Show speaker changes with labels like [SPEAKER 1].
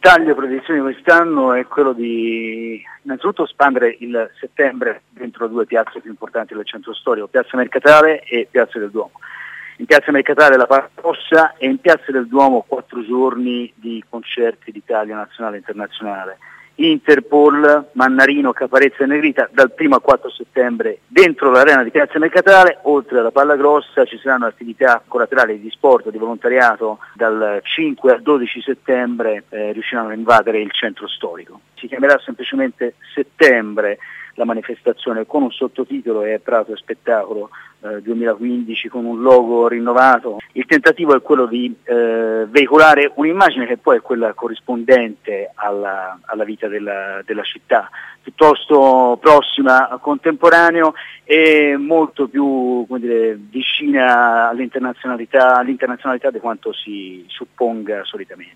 [SPEAKER 1] taglio per l'edizione di quest'anno è quello di innanzitutto spandere il settembre dentro due piazze più importanti del centro storico, Piazza Mercatale e Piazza del Duomo. In Piazza Mercatale la Palla Rossa e in Piazza del Duomo 4 giorni di concerti d'Italia nazionale e internazionale. Interpol, Mannarino, Caparezza e Negrita dal 1 al 4 settembre dentro l'arena di Piazza Mercatale. Oltre alla Palla Grossa ci saranno attività collaterali di sport, di volontariato. Dal 5 al 12 settembre riusciranno a invadere il centro storico. Si chiamerà semplicemente Settembre la manifestazione, con un sottotitolo è Prato e Spettacolo 2015, con un logo rinnovato. Il tentativo è quello di veicolare un'immagine che poi è quella corrispondente alla vita della città, piuttosto prossima, contemporaneo e molto più, come dire, vicina all'internazionalità di quanto si supponga solitamente.